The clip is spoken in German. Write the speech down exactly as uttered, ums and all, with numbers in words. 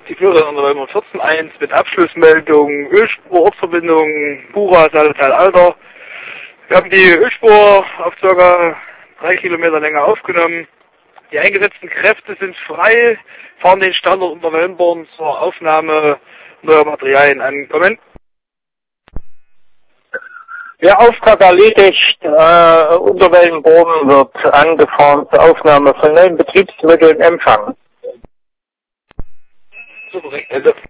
die Flöte an der Wölmer vierzehn eins mit Abschlussmeldung, Ölspur, Ortsverbindung, Bura, Saaltal, Alter. Wir haben die Ölspur auf ca. drei Kilometer Länge aufgenommen. Die eingesetzten Kräfte sind frei, fahren den Standort unter Wellenborn zur Aufnahme neuer Materialien an. Moment. Der Auftrag erledigt, äh, unter Wellenborn wird angefahren zur Aufnahme von neuen Betriebsmitteln empfangen. So korrekt, Ende.